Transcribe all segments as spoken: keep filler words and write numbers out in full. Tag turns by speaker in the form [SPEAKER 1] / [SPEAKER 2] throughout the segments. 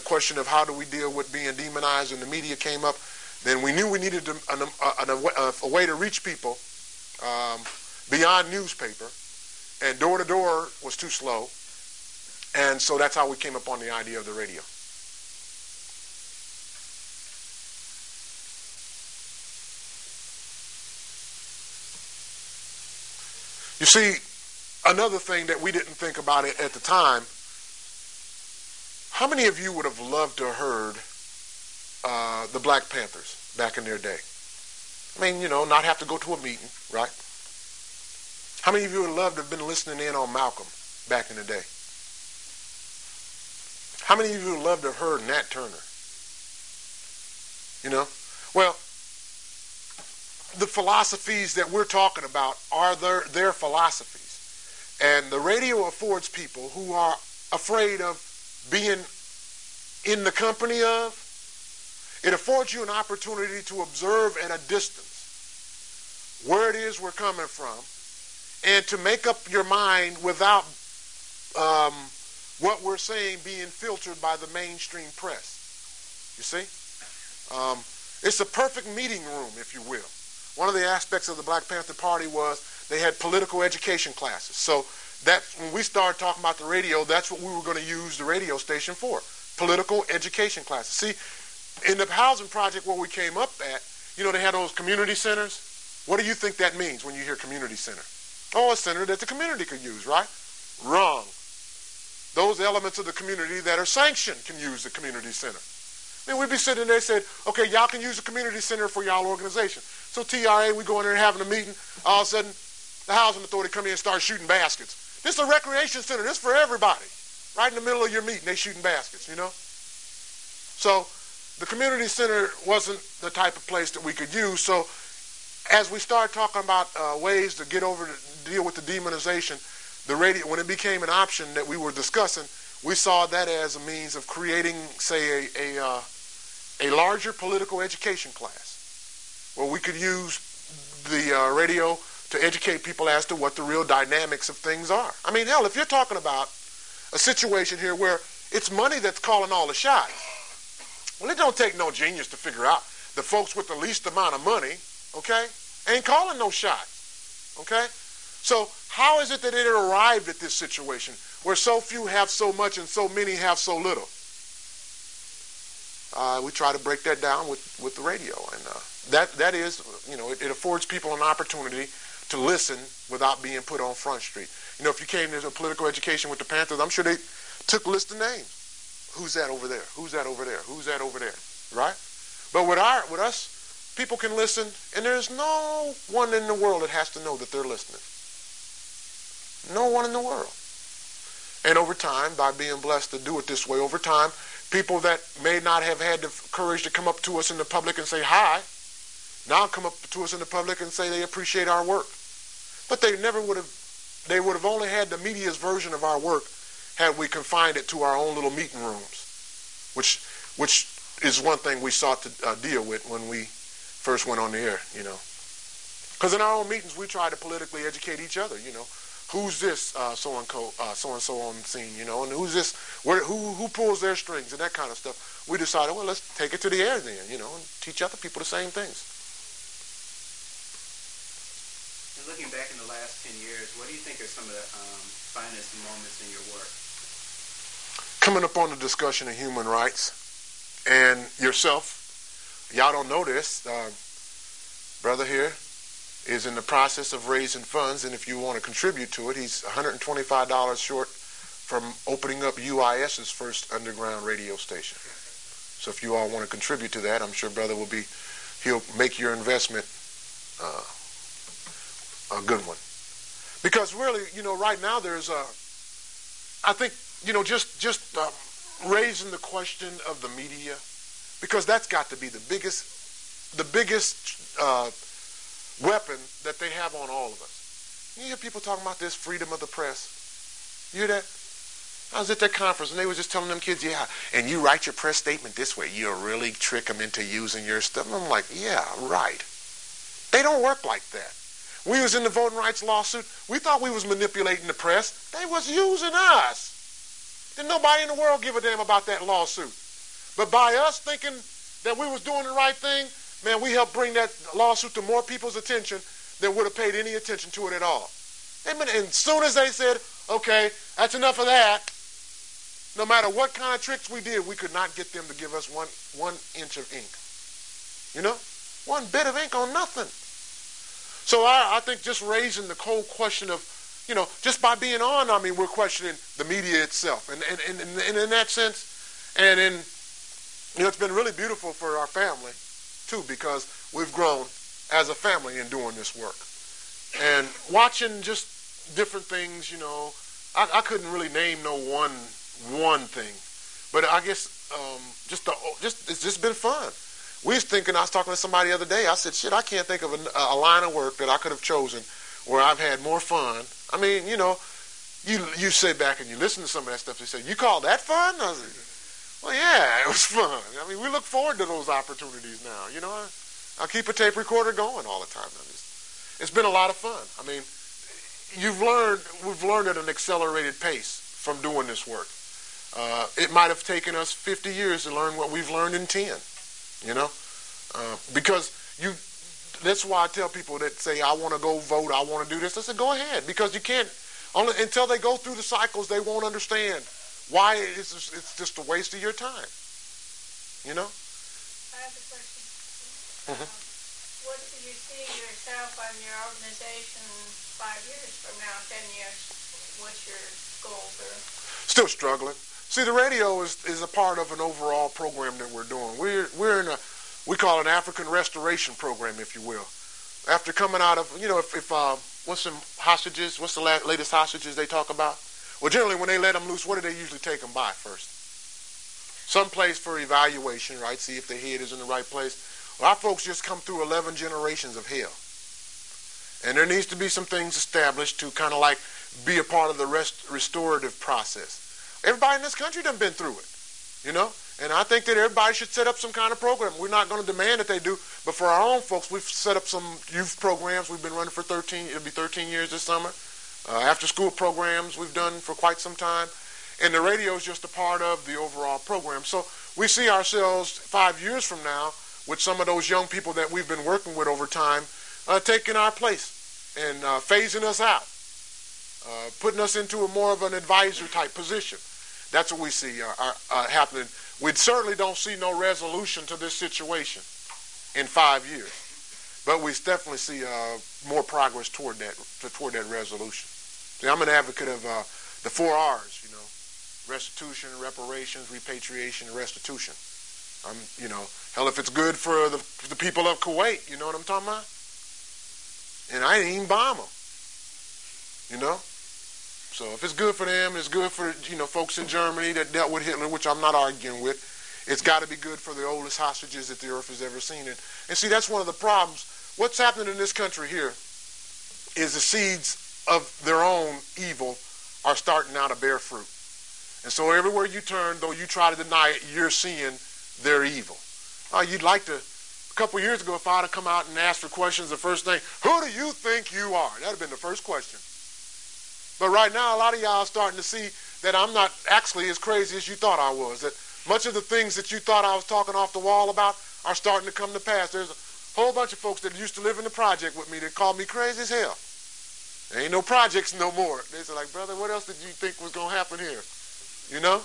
[SPEAKER 1] question of how do we deal with being demonized and the media came up, then we knew we needed a, a, a, a way to reach people um, beyond newspaper, and door-to-door was too slow, and so that's how we came up on the idea of the radio. You see, another thing that we didn't think about it at the time, how many of you would have loved to have heard uh, the Black Panthers back in their day? I mean, you know, not have to go to a meeting, right? How many of you would have loved to have been listening in on Malcolm back in the day? How many of you would have loved to have heard Nat Turner? You know? Well, the philosophies that we're talking about are their, their philosophies. And the radio affords people who are afraid of being in the company of, it affords you an opportunity to observe at a distance where it is we're coming from and to make up your mind without um, what we're saying being filtered by the mainstream press. You see? Um, it's a perfect meeting room, if you will. One of the aspects of the Black Panther Party was they had political education classes. So that when we started talking about the radio, that's what we were going to use the radio station for, political education classes. See, in the housing project where we came up at, you know, they had those community centers. What do you think that means when you hear community center? Oh, a center that the community could use, right? Wrong. Those elements of the community that are sanctioned can use the community center. Then we'd be sitting there and said, okay, y'all can use the community center for y'all organization. So T R A, we go in there and having a meeting. All of a sudden, the housing authority come in and start shooting baskets. This is a recreation center. This is for everybody. Right in the middle of your meeting, they shooting baskets, you know? So the community center wasn't the type of place that we could use. So as we started talking about uh, ways to get over to deal with the demonization, the radio, when it became an option that we were discussing, we saw that as a means of creating, say, a, a, uh, a larger political education class where we could use the uh, radio to educate people as to what the real dynamics of things are. I mean, hell, if you're talking about a situation here where it's money that's calling all the shots, well, it don't take no genius to figure out the folks with the least amount of money, okay, ain't calling no shots, okay? So how is it that it arrived at this situation where so few have so much and so many have so little? Uh, we try to break that down with, with the radio. And uh, that that is, you know, it, it affords people an opportunity to listen without being put on Front Street. You know, if you came to political education with the Panthers, I'm sure they took a list of names. Who's that over there? Who's that over there? Who's that over there? Right? But with our with us, people can listen, and there's no one in the world that has to know that they're listening. No one in the world. And over time, by being blessed to do it this way, over time, people that may not have had the courage to come up to us in the public and say hi, now come up to us in the public and say they appreciate our work. But they never would have, they would have only had the media's version of our work had we confined it to our own little meeting rooms, which which is one thing we sought to uh, deal with when we first went on the air, you know. Because in our own meetings, we try to politically educate each other, you know. Who's this uh, so-and-so uh, so-and-so on the scene, you know, and who's this, where, who who pulls their strings and that kind of stuff. We decided, well, let's take it to the air then, you know, and teach other people the same things.
[SPEAKER 2] And looking back in the last ten years, what do you think are some of the um, finest moments in your work?
[SPEAKER 1] Coming up on the discussion of human rights and yourself, y'all don't know this, uh, brother here is in the process of raising funds, and if you want to contribute to it, he's one hundred twenty-five dollars short from opening up U I S's first underground radio station. So if you all want to contribute to that, I'm sure brother will be, he'll make your investment uh, a good one. Because really, you know, right now there's a, I think, you know, just, just uh, raising the question of the media, because that's got to be the biggest, the biggest uh, weapon that they have on all of us. You hear people talking about this freedom of the press. You hear that? I was at that conference and they were just telling them kids, yeah, and you write your press statement this way, you'll really trick them into using your stuff. And I'm like, yeah, right. They don't work like that. We was in the voting rights lawsuit. We thought we was manipulating the press. They was using us. Didn't nobody in the world give a damn about that lawsuit. But by us thinking that we was doing the right thing, man, we helped bring that lawsuit to more people's attention than would have paid any attention to it at all. Amen. And as soon as they said, okay, that's enough of that, no matter what kind of tricks we did, we could not get them to give us one, one inch of ink. You know? One bit of ink on nothing. So I, I think just raising the whole question of, you know, just by being on, I mean, we're questioning the media itself. And, and, and, and, and in that sense, and in, you know, it's been really beautiful for our family, too, because we've grown as a family in doing this work. And watching just different things, you know, I, I couldn't really name no one one thing. But I guess um, just the, just it's just been fun. We was thinking, I was talking to somebody the other day, I said, shit, I can't think of a, a line of work that I could have chosen where I've had more fun. I mean, you know, you you sit back and you listen to some of that stuff, you say, you call that fun? I was like, well, yeah, it was fun. I mean, we look forward to those opportunities now. You know, I, I'll keep a tape recorder going all the time. I just, it's been a lot of fun. I mean, you've learned, we've learned at an accelerated pace from doing this work. Uh, it might have taken us fifty years to learn what we've learned in ten. You know, uh, because you, that's why I tell people that say, I want to go vote, I want to do this. I said, go ahead, because you can't, only until they go through the cycles, they won't understand why it's just, it's just a waste of your time. You know?
[SPEAKER 3] I have a question.
[SPEAKER 1] Mm-hmm.
[SPEAKER 3] Um, what do you see yourself and your organization five years from now, ten years? What's your goals there?
[SPEAKER 1] Still struggling. See, the radio is, is a part of an overall program that we're doing. We're we're in a, we call it an African restoration program, if you will. After coming out of, you know, if, if uh, what's some hostages, what's the la- latest hostages they talk about? Well, generally when they let them loose, what do they usually take them by first? Some place for evaluation, right? See if their head is in the right place. Well, our folks just come through eleven generations of hell. And there needs to be some things established to kind of like be a part of the rest, restorative process. Everybody in this country done been through it, you know? And I think that everybody should set up some kind of program. We're not going to demand that they do, but for our own folks, we've set up some youth programs. We've been running for thirteen, it'll be thirteen years this summer. Uh, after school programs we've done for quite some time. And the radio is just a part of the overall program. So we see ourselves five years from now with some of those young people that we've been working with over time uh, taking our place and uh, phasing us out, uh, putting us into a more of an advisor type position. That's what we see uh, uh, uh, happening. We certainly don't see no resolution to this situation in five years, but we definitely see uh, more progress toward that toward that resolution. See, I'm an advocate of uh, the four R's, you know, restitution, reparations, repatriation, and restitution. I'm, you know, hell, if it's good for the, for the people of Kuwait, you know what I'm talking about? And I didn't even bomb them, you know? So if it's good for them, it's good for, you know, folks in Germany that dealt with Hitler, which I'm not arguing with. It's got to be good for the oldest hostages that the earth has ever seen. And, and see, that's one of the problems. What's happening in this country here is the seeds of their own evil are starting now to bear fruit. And so everywhere you turn, though you try to deny it, you're seeing their evil. Uh, you'd like to, a couple of years ago, if I'd have come out and asked for questions, the first thing, who do you think you are? That would have been the first question. But right now, a lot of y'all are starting to see that I'm not actually as crazy as you thought I was. That much of the things that you thought I was talking off the wall about are starting to come to pass. There's a whole bunch of folks that used to live in the project with me that called me crazy as hell. There ain't no projects no more. They said, like, brother, what else did you think was going to happen here? You know?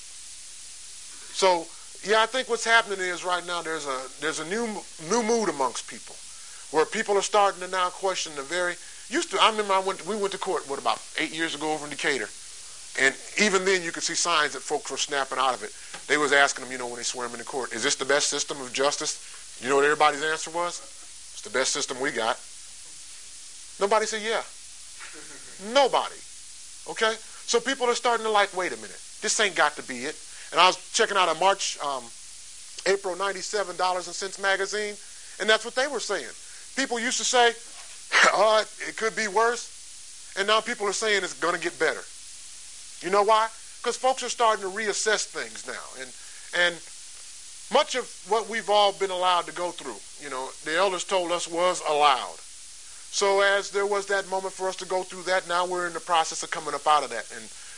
[SPEAKER 1] So, yeah, I think what's happening is right now there's a there's a new new mood amongst people where people are starting to now question the very... Used to, I remember I went, we went to court, what, about eight years ago over in Decatur. And even then you could see signs that folks were snapping out of it. They was asking them, you know, when they swear them in the court, is this the best system of justice? You know what everybody's answer was? It's the best system we got. Nobody said yeah. Nobody. Okay? So people are starting to like, wait a minute, this ain't got to be it. And I was checking out a March, um, April ninety-seven Dollars and Cents magazine, and that's what they were saying. People used to say, oh, it could be worse, and now people are saying it's going to get better. You know why? Because folks are starting to reassess things now, and and much of what we've all been allowed to go through, you know, the elders told us was allowed. So as there was that moment for us to go through that, now we're in the process of coming up out of that. And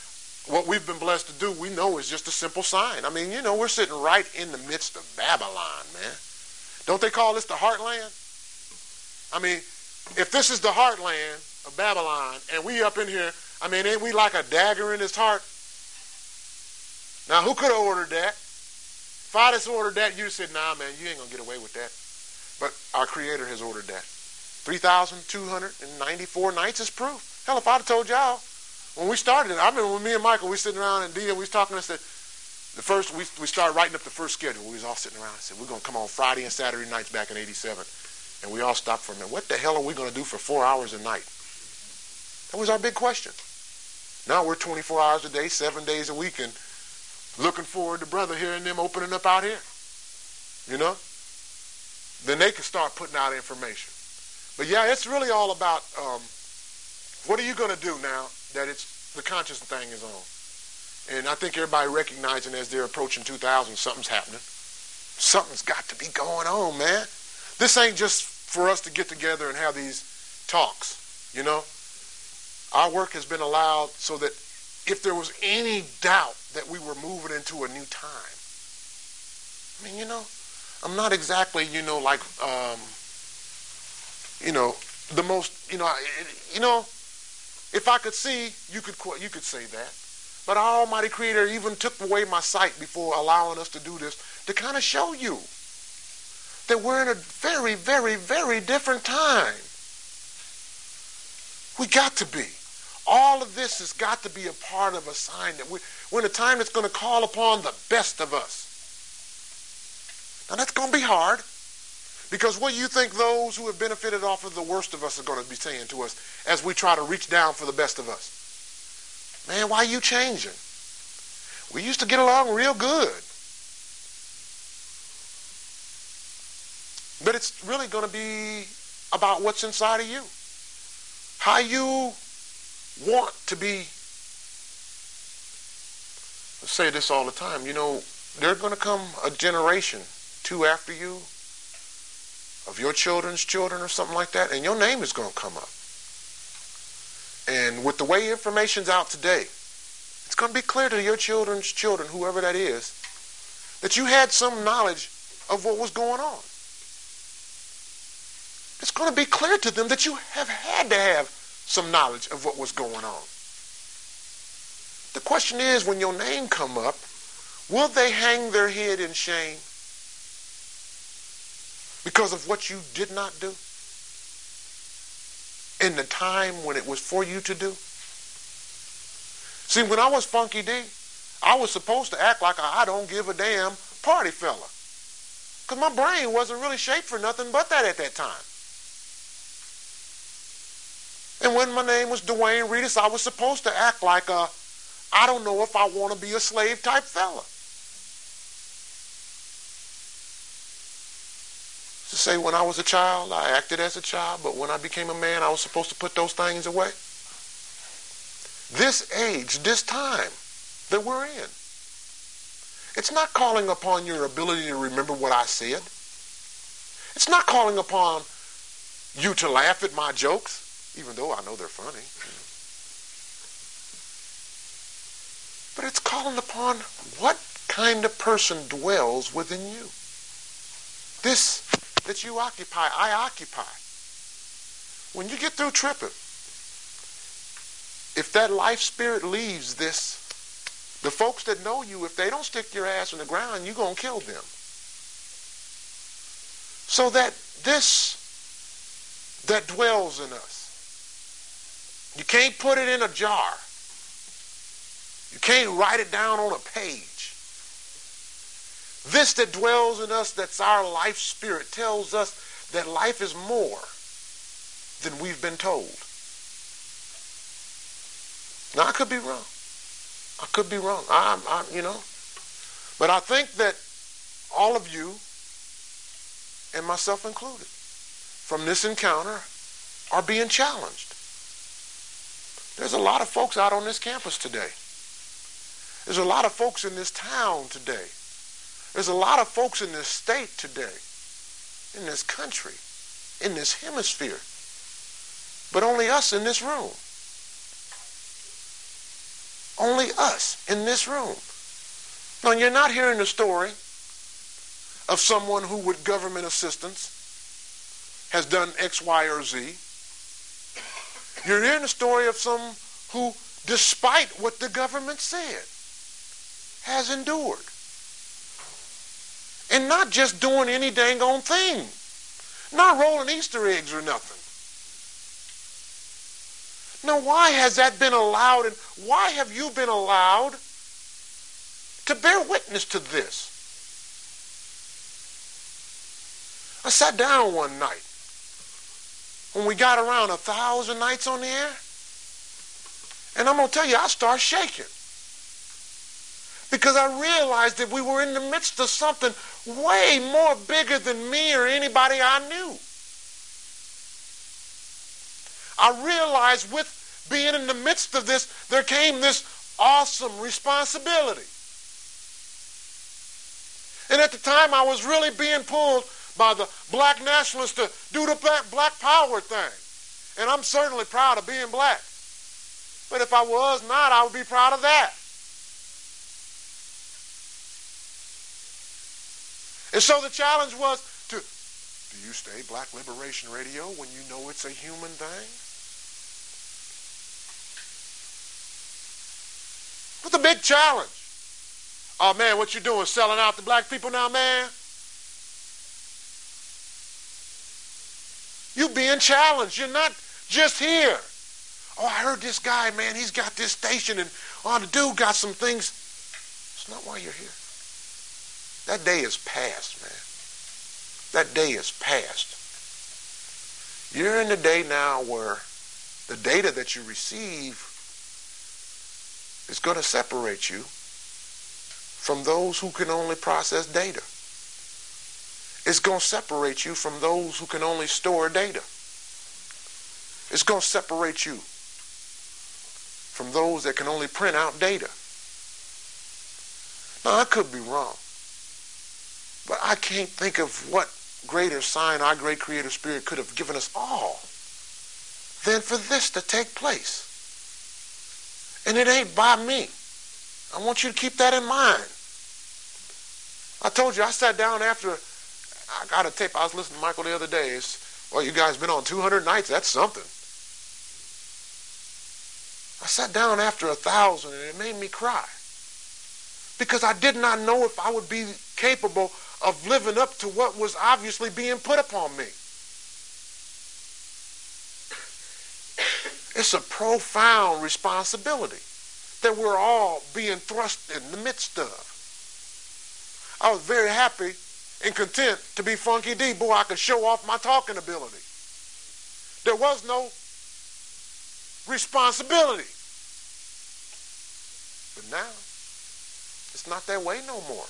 [SPEAKER 1] what we've been blessed to do, we know is just a simple sign. I mean, you know, we're sitting right in the midst of Babylon, man. Don't they call this the heartland? I mean, if this is the heartland of Babylon and we up in here, I mean, ain't we like a dagger in his heart? Now, who could have ordered that? If I just ordered that, you'd say, nah, man, you ain't going to get away with that. But our Creator has ordered that. three thousand two hundred ninety-four nights is proof. Hell, if I'd have told y'all, when we started it, I remember when me and Michael, we was sitting around and Dia, we was talking and said, the first, we, we started writing up the first schedule. We was all sitting around and said, we're going to come on Friday and Saturday nights back in eighty-seven. And we all stopped for a minute. What the hell are we going to do for four hours a night? That was our big question. Now we're twenty-four hours a day, seven days a week, and looking forward to brother hearing them opening up out here. You know? Then they can start putting out information. But yeah, it's really all about um, what are you going to do now that it's the conscious thing is on. And I think everybody recognizing as they're approaching two thousand, something's happening. Something's got to be going on, man. This ain't just for us to get together and have these talks, you know. Our work has been allowed so that if there was any doubt that we were moving into a new time, I mean, you know, I'm not exactly, you know, like, um, you know, the most, you know, you know, if I could see, you could you could say that. But our Almighty Creator even took away my sight before allowing us to do this to kind of show you that we're in a very, very, very different time. We got to be. All of this has got to be a part of a sign that we, we're in a time that's going to call upon the best of us. Now that's going to be hard, because what do you think those who have benefited off of the worst of us are going to be saying to us as we try to reach down for the best of us? Man, why are you changing? We used to get along real good. But it's really going to be about what's inside of you. How you want to be. I say this all the time. You know, there's going to come a generation, two after you, of your children's children or something like that, and your name is going to come up. And with the way information's out today, it's going to be clear to your children's children, whoever that is, that you had some knowledge of what was going on. It's going to be clear to them that you have had to have some knowledge of what was going on. The question is, when your name come up, will they hang their head in shame because of what you did not do in the time when it was for you to do? See, when I was Funky D, I was supposed to act like a I don't give a damn party fella, because my brain wasn't really shaped for nothing but that at that time. And when my name was Dwayne Reedus, I was supposed to act like a I don't know if I want to be a slave type fella. To say when I was a child, I acted as a child, but when I became a man, I was supposed to put those things away. This age, this time that we're in, it's not calling upon your ability to remember what I said. It's not calling upon you to laugh at my jokes, even though I know they're funny. But it's calling upon what kind of person dwells within you. This that you occupy, I occupy. When you get through tripping, if that life spirit leaves this, the folks that know you, if they don't stick your ass in the ground, you're going to kill them. So that this that dwells in us, you can't put it in a jar. You can't write it down on a page. This that dwells in us, that's our life spirit, tells us that life is more than we've been told. Now, I could be wrong. I could be wrong. I, I, you know. But I think that all of you, and myself included, from this encounter, are being challenged. There's a lot of folks out on this campus today. There's a lot of folks in this town today. There's a lot of folks in this state today, in this country, in this hemisphere, but only us in this room. Only us in this room. Now, you're not hearing the story of someone who, with government assistance, has done X, Y, or Z. You're hearing the story of some who, despite what the government said, has endured. And not just doing any dang on thing. Not rolling Easter eggs or nothing. Now, why has that been allowed, and why have you been allowed to bear witness to this? I sat down one night when we got around a thousand nights on the air, and I'm going to tell you, I started shaking. Because I realized that we were in the midst of something way more bigger than me or anybody I knew. I realized with being in the midst of this, there came this awesome responsibility. And at the time, I was really being pulled by the black nationalists to do the black, black power thing. And I'm certainly proud of being black. But if I was not, I would be proud of that. And so the challenge was to, do you stay Black Liberation Radio when you know it's a human thing? What's the big challenge? Oh man, what you doing, selling out the black people now, man? You being challenged. You're not just here. Oh, I heard this guy, man, he's got this station, and oh, the dude got some things. It's not why you're here. That day is past, man. That day is past. You're in the day now where the data that you receive is going to separate you from those who can only process data. It's going to separate you from those who can only store data. It's going to separate you from those that can only print out data. Now, I could be wrong, but I can't think of what greater sign our great creative spirit could have given us all than for this to take place. And it ain't by me. I want you to keep that in mind. I told you, I sat down after, I got a tape, I was listening to Michael the other day. It's, well, you guys been on two hundred nights, that's something. I sat down after a thousand and it made me cry. Because I did not know if I would be capable of living up to what was obviously being put upon me. It's a profound responsibility that we're all being thrust in the midst of. I was very happy and content to be Funky D. Boy, I could show off my talking ability. There was no responsibility. But now, it's not that way no more.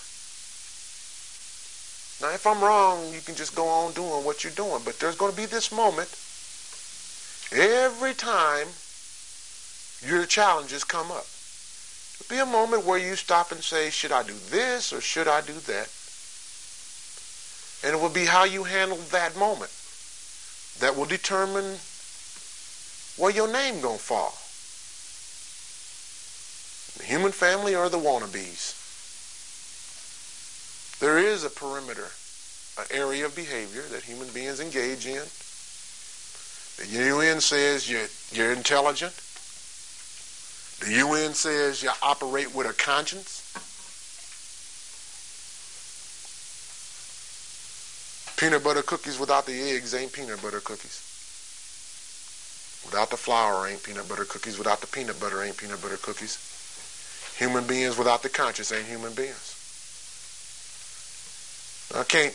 [SPEAKER 1] Now, if I'm wrong, you can just go on doing what you're doing. But there's going to be this moment every time your challenges come up. There'll be a moment where you stop and say, should I do this or should I do that? And it will be how you handle that moment that will determine where your name gonna fall. The human family or the wannabes. There is a perimeter, an area of behavior that human beings engage in. The U N says you're, you're intelligent. The U N says you operate with a conscience. Peanut butter cookies without the eggs ain't peanut butter cookies. Without the flour ain't peanut butter cookies. Without the peanut butter ain't peanut butter cookies. Human beings without the conscience ain't human beings. I can't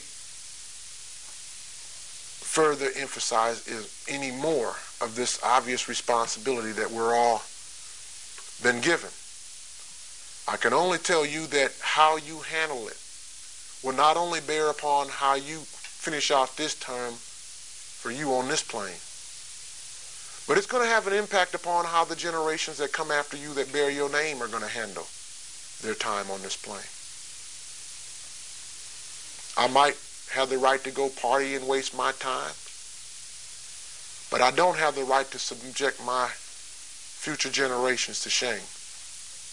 [SPEAKER 1] further emphasize is any more of this obvious responsibility that we're all been given. I can only tell you that how you handle it will not only bear upon how you finish off this term for you on this plane, but it's going to have an impact upon how the generations that come after you that bear your name are going to handle their time on this plane. I might have the right to go party and waste my time, but I don't have the right to subject my future generations to shame.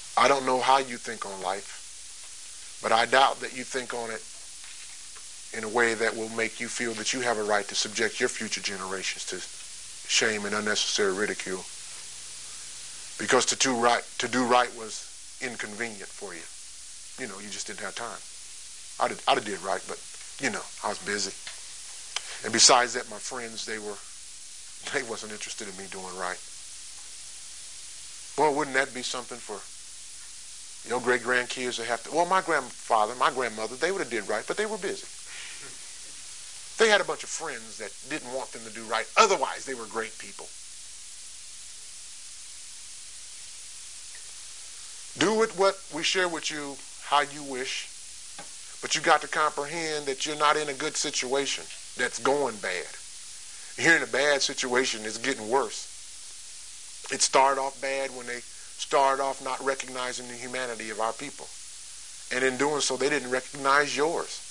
[SPEAKER 1] I don't know how you think on life, but I doubt that you think on it in a way that will make you feel that you have a right to subject your future generations to shame and unnecessary ridicule. Because to do right, to do right was inconvenient for you. You know, you just didn't have time. I'd have, I'd have did right, but, you know, I was busy. And besides that, my friends, they were, they wasn't interested in me doing right. Well, wouldn't that be something for your great-grandkids to have to, well, my grandfather, my grandmother, they would have did right, but they were busy. They had a bunch of friends that didn't want them to do right. Otherwise, they were great people. Do with what we share with you how you wish, but you got to comprehend that you're not in a good situation that's going bad. You're in a bad situation, it's getting worse. It started off bad when they started off not recognizing the humanity of our people. And in doing so, they didn't recognize yours.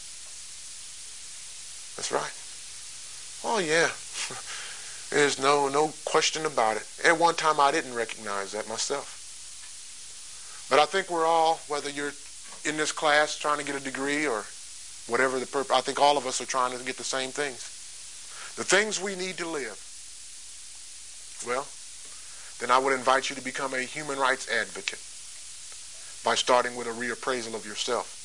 [SPEAKER 1] That's right. Oh, yeah. There's no, no question about it. At one time, I didn't recognize that myself. But I think we're all, whether you're in this class trying to get a degree or whatever the purpose, I think all of us are trying to get the same things. The things we need to live. Well, then I would invite you to become a human rights advocate by starting with a reappraisal of yourself.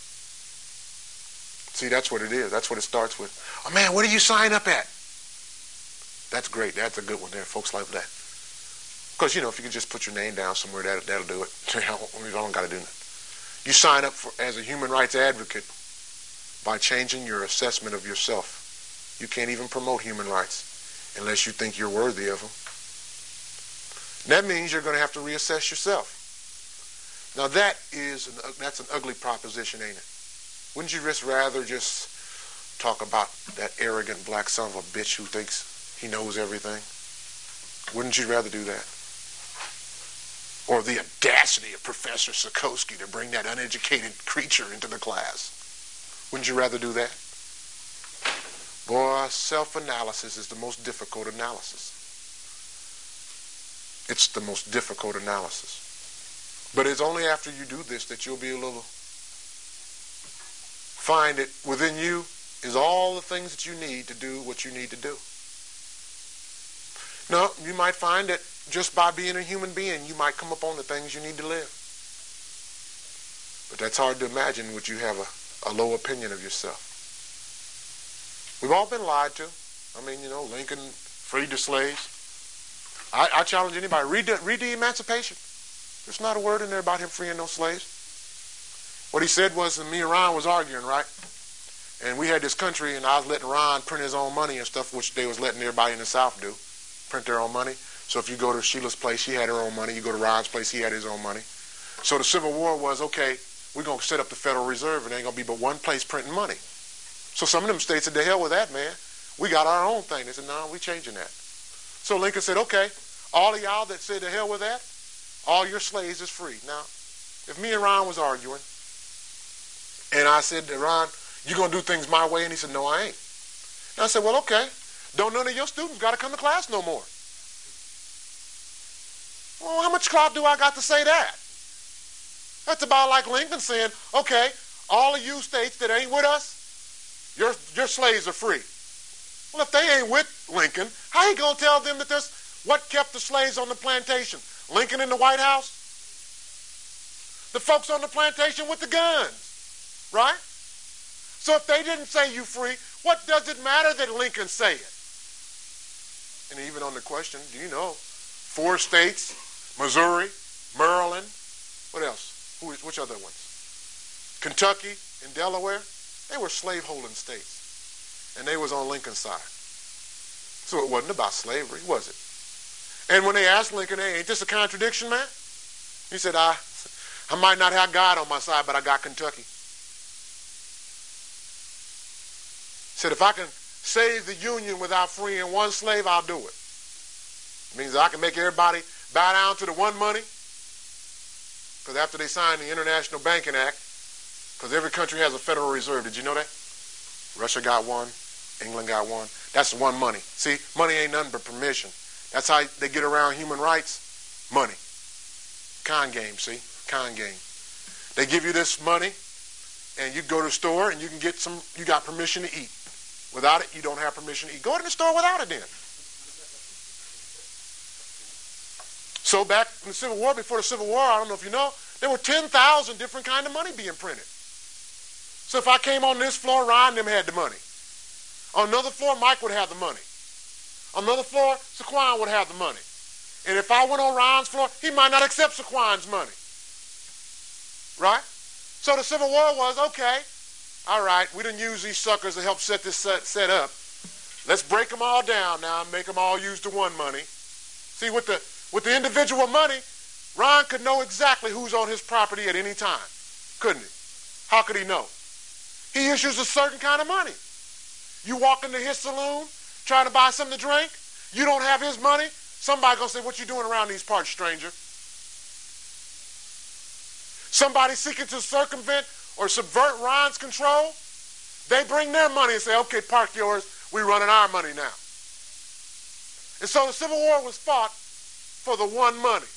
[SPEAKER 1] See, that's what it is. That's what it starts with. Oh, man, where do you sign up at? That's great. That's a good one there. Folks like that. Because, you know, if you can just put your name down somewhere, that, that'll do it. You don't got to do that. You sign up for, as a human rights advocate by changing your assessment of yourself. You can't even promote human rights unless you think you're worthy of them. And that means you're going to have to reassess yourself. Now, that is an, that's an ugly proposition, ain't it? Wouldn't you just rather just talk about that arrogant black son of a bitch who thinks he knows everything? Wouldn't you rather do that? Or the audacity of Professor Sikorsky to bring that uneducated creature into the class? Wouldn't you rather do that? Boy, self-analysis is the most difficult analysis. It's the most difficult analysis. But it's only after you do this that you'll be a little... find it within you is all the things that you need to do what you need to do. No, you might find that just by being a human being, you might come upon the things you need to live. But that's hard to imagine would you have a, a low opinion of yourself. We've all been lied to. I mean, you know, Lincoln freed the slaves. I, I challenge anybody, read the, read the Emancipation. There's not a word in there about him freeing no slaves. What he said was that me and Ron was arguing, right? And we had this country, and I was letting Ron print his own money and stuff, which they was letting everybody in the South do, print their own money. So if you go to Sheila's place, she had her own money. You go to Ron's place, he had his own money. So the Civil War was, okay, we're going to set up the Federal Reserve, and there ain't going to be but one place printing money. So some of them states said, the hell with that, man. We got our own thing. They said, no, we changing that. So Lincoln said, okay, all of y'all that said the hell with that, all your slaves is free. Now, if me and Ron was arguing, and I said to Ron, you going to do things my way? And he said, no, I ain't. And I said, well, okay. Don't none of your students got to come to class no more. Well, how much clout do I got to say that? That's about like Lincoln saying, okay, all of you states that ain't with us, your, your slaves are free. Well, if they ain't with Lincoln, how you going to tell them that there's what kept the slaves on the plantation? Lincoln in the White House? The folks on the plantation with the guns, right? So if they didn't say you free, what does it matter that Lincoln say it? And even on the question, do you know, four states, Missouri, Maryland, what else? Who, which other ones? Kentucky and Delaware, they were slave-holding states. And they was on Lincoln's side. So it wasn't about slavery, was it? And when they asked Lincoln, hey, ain't this a contradiction, man? He said, I, I might not have God on my side, but I got Kentucky. He said, if I can save the Union without freeing one slave, I'll do it. It means I can make everybody bow down to the one money. Because after they signed the International Banking Act, because every country has a Federal Reserve. Did you know that? Russia got one. England got one. That's one money. See, money ain't nothing but permission. That's how they get around human rights. Money. Con game, see? Con game. They give you this money, and you go to the store, and you can get some, you got permission to eat. Without it, you don't have permission to eat. Go to the store without it then. So back in the Civil War, before the Civil War, I don't know if you know, there were ten thousand different kind of money being printed. So if I came on this floor, Ryan and them had the money. On another floor, Mike would have the money. On another floor, Saquon would have the money. And if I went on Ryan's floor, he might not accept Saquon's money. Right? So the Civil War was, okay, all right, we didn't use these suckers to help set this set, set up. Let's break them all down now and make them all use the one money. See, with the, with the individual money, Ron could know exactly who's on his property at any time, couldn't he? How could he know? He issues a certain kind of money. You walk into his saloon trying to buy something to drink, you don't have his money, somebody gonna say, what you doing around these parts, stranger? Somebody seeking to circumvent or subvert Ron's control, they bring their money and say, okay, park yours, we running our money now. And so the Civil War was fought for the one money.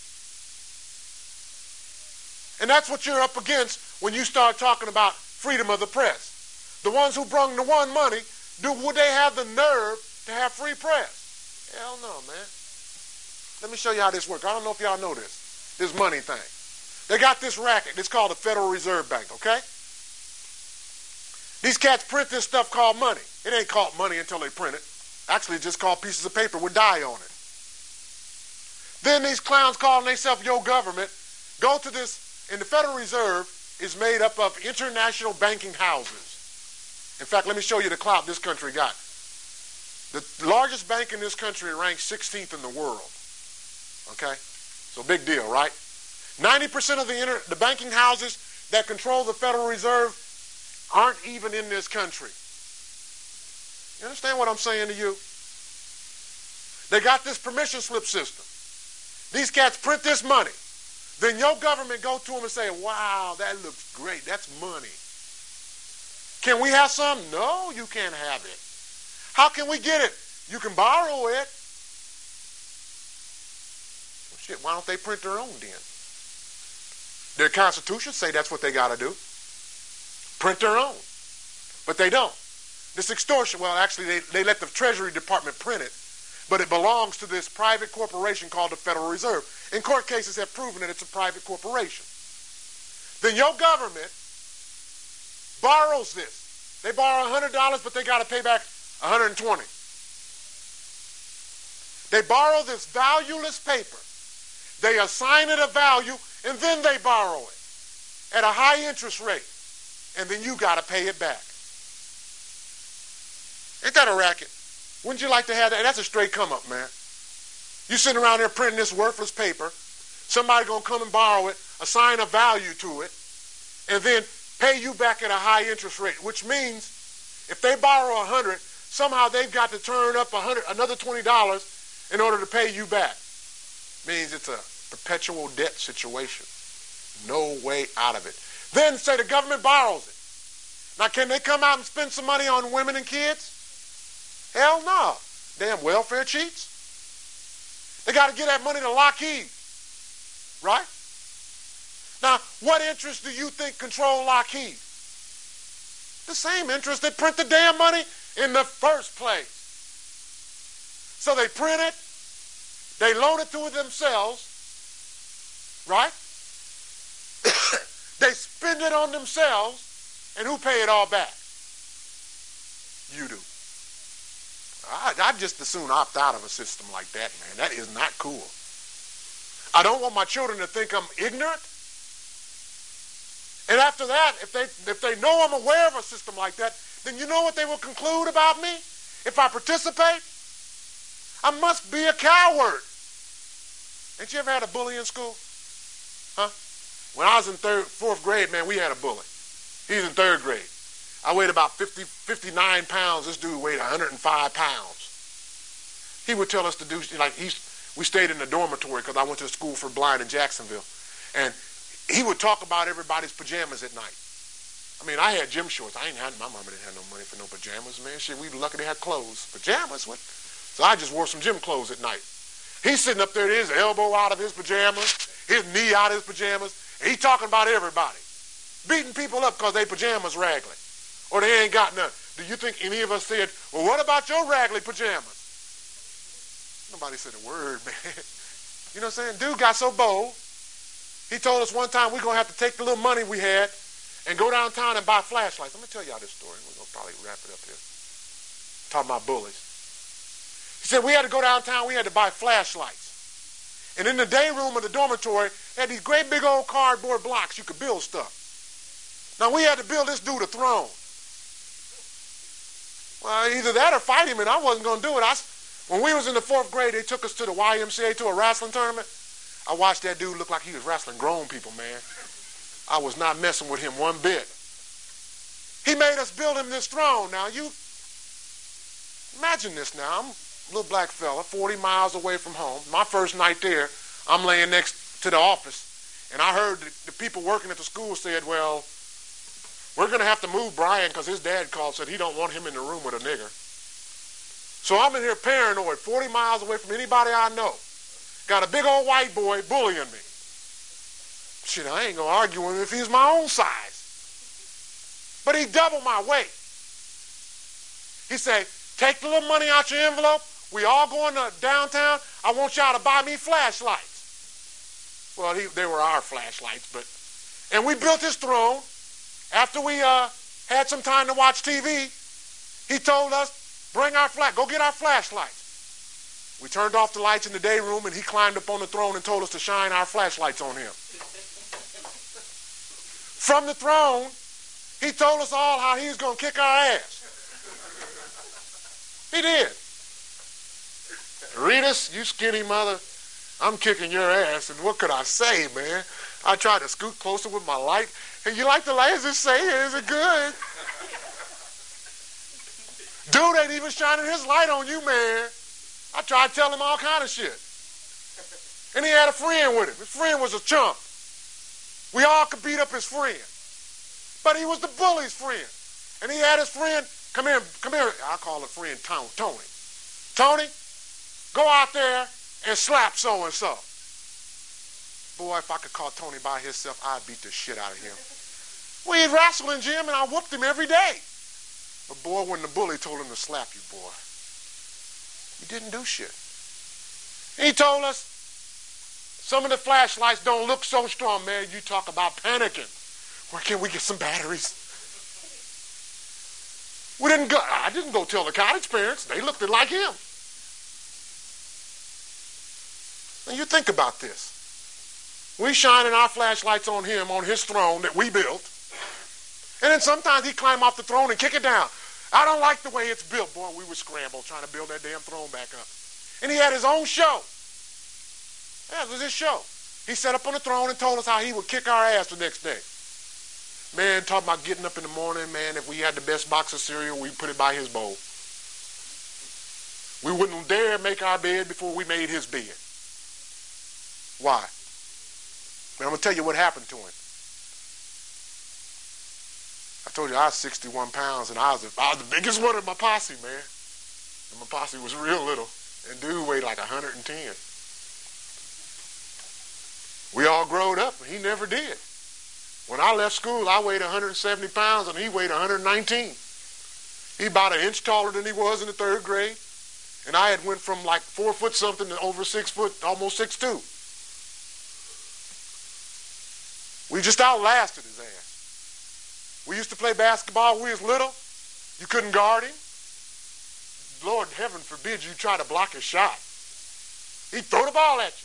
[SPEAKER 1] And that's what you're up against when you start talking about freedom of the press. The ones who brung the one money, do would they have the nerve to have free press? Hell no, man. Let me show you how this works. I don't know if y'all know this, this money thing. They got this racket. It's called the Federal Reserve Bank, okay? These cats print this stuff called money. It ain't called money until they print it. Actually, it's just called pieces of paper with dye on it. Then these clowns calling themselves your government go to this, and the Federal Reserve is made up of international banking houses. In fact, let me show you the clout this country got. The largest bank in this country ranks sixteenth in the world. Okay? So big deal, right? ninety percent of the, inter the banking houses that control the Federal Reserve aren't even in this country. You understand what I'm saying to you? They got this permission slip system. These cats print this money. Then your government go to them and say, wow, that looks great. That's money. Can we have some? No, you can't have it. How can we get it? You can borrow it. Well, shit, why don't they print their own then? Their constitution say that's what they got to do. Print their own. But they don't. This extortion, well, actually, they, they let the Treasury Department print it, but it belongs to this private corporation called the Federal Reserve. And court cases have proven that it's a private corporation. Then your government borrows this. They borrow one hundred dollars, but they got to pay back one hundred twenty dollars. They borrow this valueless paper. They assign it a value, and then they borrow it at a high interest rate. And then you got to pay it back. Ain't that a racket? Wouldn't you like to have that? That's a straight come up, man. You sitting around there printing this worthless paper. Somebody going to come and borrow it, assign a value to it, and then pay you back at a high interest rate, which means if they borrow one hundred dollars, somehow they've got to turn up one hundred, another twenty dollars in order to pay you back. Means it's a perpetual debt situation. No way out of it. Then say the government borrows it. Now, can they come out and spend some money on women and kids? Hell no. Damn welfare cheats. They got to get that money to Lockheed. Right? Now, what interest do you think control Lockheed? The same interest that print the damn money in the first place. So they print it, they loan it to themselves, right? They spend it on themselves, and who pay it all back? You do. I, I'd just as soon opt out of a system like that, man. That is not cool. I don't want my children to think I'm ignorant. And after that, if they, if they know I'm aware of a system like that, then you know what they will conclude about me? If I participate? I must be a coward. Ain't you ever had a bully in school? Huh? When I was in third, fourth grade, man, we had a bully. He was in third grade. I weighed about fifty, fifty-nine pounds. This dude weighed one hundred five pounds. He would tell us to do, like, he's, we stayed in the dormitory because I went to school for blind in Jacksonville. And he would talk about everybody's pajamas at night. I mean, I had gym shorts. I ain't had, my mama didn't have no money for no pajamas, man. Shit, we were lucky they had clothes. Pajamas? What? So I just wore some gym clothes at night. He's sitting up there, his elbow out of his pajamas, his knee out of his pajamas. And he talking about everybody. Beating people up because their pajamas raggedy. Or they ain't got none. Do you think any of us said, well, what about your raggedy pajamas? Nobody said a word, man. You know what I'm saying? Dude got so bold. He told us one time we're going to have to take the little money we had and go downtown and buy flashlights. I'm going to tell y'all this story. We're going to probably wrap it up here. Talking about bullies. He said we had to go downtown. We had to buy flashlights. And in the day room of the dormitory, they had these great big old cardboard blocks you could build stuff. Now, we had to build this dude a throne. Well, either that or fight him, and I wasn't going to do it. I, when we was in the fourth grade, they took us to the Y M C A to a wrestling tournament. I watched that dude look like he was wrestling grown people, man. I was not messing with him one bit. He made us build him this throne. Now, you imagine this now. I'm a little black fella, forty miles away from home. My first night there, I'm laying next to the office, and I heard the, the people working at the school said, well, we're going to have to move Brian because his dad called, said he don't want him in the room with a nigger. So I'm in here paranoid, forty miles away from anybody I know. Got a big old white boy bullying me. Shit, I ain't going to argue with him if he's my own size. But he doubled my weight. He said, take the little money out your envelope. We all going to downtown. I want y'all to buy me flashlights. Well, he, they were our flashlights, but, and we built his throne. After we uh, had some time to watch T V, he told us, bring our flash, go get our flashlights. We turned off the lights in the day room, and he climbed up on the throne and told us to shine our flashlights on him. From the throne, he told us all how he was going to kick our ass. He did. Ritas, you skinny mother, I'm kicking your ass, and what could I say, man? I tried to scoot closer with my light. Hey, you like the light? Is it saying? Is it good? Dude ain't even shining his light on you, man. I tried to tell him all kind of shit. And he had a friend with him. His friend was a chump. We all could beat up his friend. But he was the bully's friend. And he had his friend, come here, come here. I call a friend Tony. Tony, go out there and slap so-and-so. Boy, if I could call Tony by himself, I'd beat the shit out of him. We'd wrestle in gym, and I whooped him every day. But boy, when the bully told him to slap you, boy, he didn't do shit. He told us some of the flashlights don't look so strong, man. You talk about panicking. Where can we get some batteries? We didn't go. I didn't go tell the cottage parents. They looked like him. Now you think about this. We shining our flashlights on him, on his throne that we built. And then sometimes he'd climb off the throne and kick it down. I don't like the way it's built. Boy, we would scramble trying to build that damn throne back up. And he had his own show. That was his show. He sat up on the throne and told us how he would kick our ass the next day. Man, talking about getting up in the morning, man, if we had the best box of cereal, we'd put it by his bowl. We wouldn't dare make our bed before we made his bed. Why? Man, I'm going to tell you what happened to him. I told you I was sixty-one pounds, and I was, the, I was the biggest one in my posse, man. And my posse was real little, and dude weighed like one hundred ten. We all growed up, and he never did. When I left school, I weighed one hundred seventy pounds, and he weighed one hundred nineteen. He about an inch taller than he was in the third grade, and I had went from like four foot something to over six foot, almost six two. We just outlasted his ass. We used to play basketball when we was little. You couldn't guard him. Lord heaven forbid you try to block his shot. He'd throw the ball at you.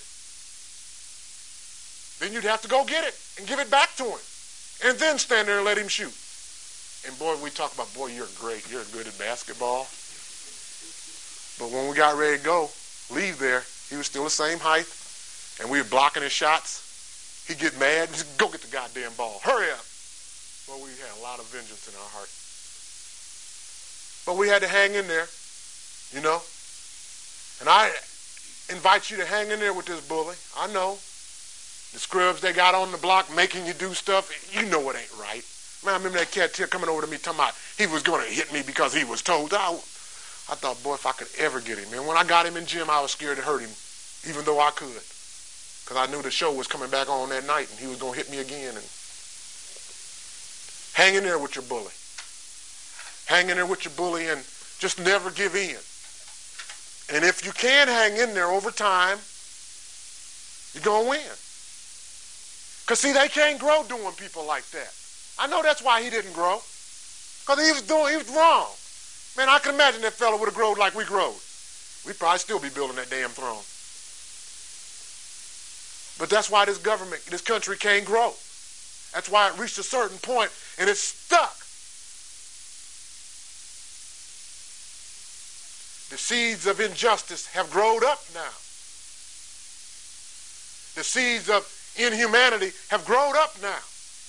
[SPEAKER 1] Then you'd have to go get it and give it back to him. And then stand there and let him shoot. And boy, we talk about, boy, you're great. You're good at basketball. But when we got ready to go, leave there, he was still the same height. And we were blocking his shots. He'd get mad and just go get the goddamn ball. Hurry up. Well, we had a lot of vengeance in our heart. But we had to hang in there, you know. And I invite you to hang in there with this bully. I know. The scrubs they got on the block making you do stuff, you know it ain't right. Man, I remember that cat coming over to me talking about he was going to hit me because he was told. I, I thought, boy, if I could ever get him. And when I got him in gym, I was scared to hurt him, even though I could. because I knew the show was coming back on that night and he was going to hit me again. And hang in there with your bully. Hang in there with your bully and just never give in. And if you can hang in there over time, you're going to win. Because, see, they can't grow doing people like that. I know that's why he didn't grow. Because he was doing, he was wrong. Man, I can imagine that fella would have growed like we growed. We'd probably still be building that damn throne. But that's why this government, this country can't grow. That's why it reached a certain point and it's stuck. The seeds of injustice have grown up now. The seeds of inhumanity have grown up now.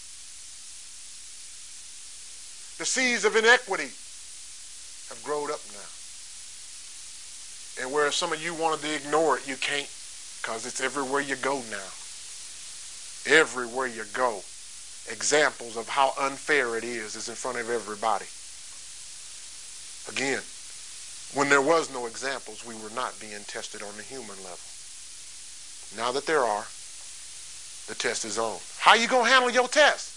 [SPEAKER 1] The seeds of inequity have grown up now. And where some of you wanted to ignore it, you can't, because it's everywhere you go now. Everywhere you go, examples of how unfair it is is in front of everybody. Again, when there was no examples, we were not being tested on the human level. Now that there are, the test is on. How you going to handle your test?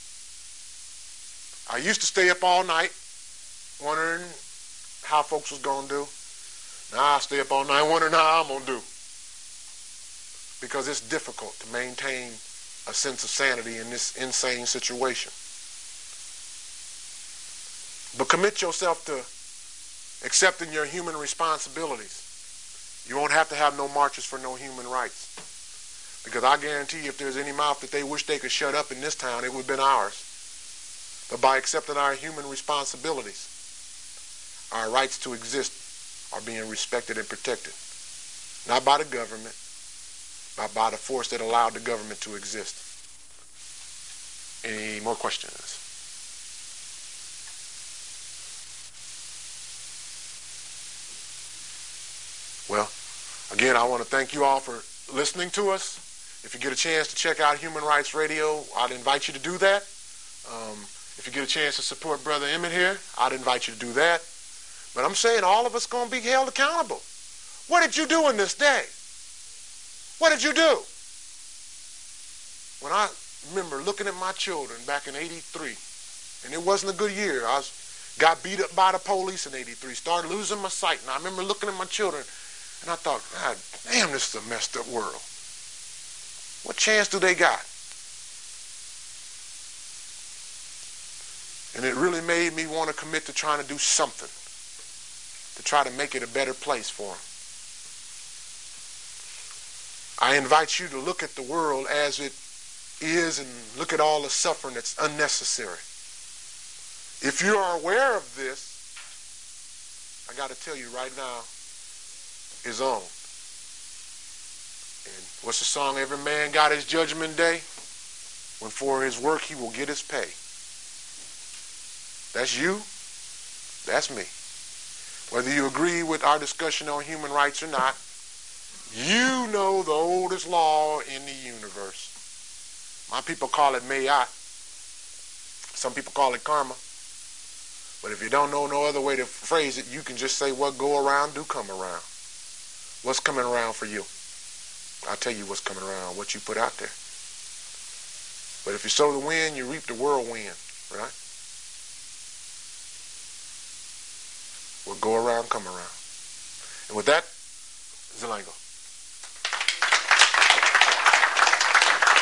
[SPEAKER 1] I used to stay up all night wondering how folks was going to do. Now I stay up all night wondering how I'm going to do. Because it's difficult to maintain a sense of sanity in this insane situation. But commit yourself to accepting your human responsibilities. You won't have to have no marches for no human rights. Because I guarantee you, if there's any mouth that they wish they could shut up in this town, it would have been ours. But by accepting our human responsibilities, our rights to exist are being respected and protected. Not by the government, but by the force that allowed the government to exist. Any more questions? Well, again, I want to thank you all for listening to us. If you get a chance to check out Human Rights Radio, I'd invite you to do that. Um, if you get a chance to support Brother Emmett here, I'd invite you to do that. But I'm saying all of us going to be held accountable. What did you do in this day? What did you do? When I remember looking at my children back in eighty-three, and it wasn't a good year. I was, got beat up by the police in eighty-three, started losing my sight. And I remember looking at my children, and I thought, God damn, this is a messed up world. What chance do they got? And it really made me want to commit to trying to do something to try to make it a better place for them. I invite you to look at the world as it is and look at all the suffering that's unnecessary. If you are aware of this, I got to tell you right now, is on. And what's the song? Every man got his judgment day, when for his work he will get his pay. That's you. That's me. Whether you agree with our discussion on human rights or not, you know the oldest law in the universe. My people call it Mayat. Some people call it karma. But if you don't know no other way to phrase it, you can just say, what go around do come around. What's coming around for you? I'll tell you what's coming around, what you put out there. But if you sow the wind, you reap the whirlwind, right? What go around, come around. And with that, Zelenko.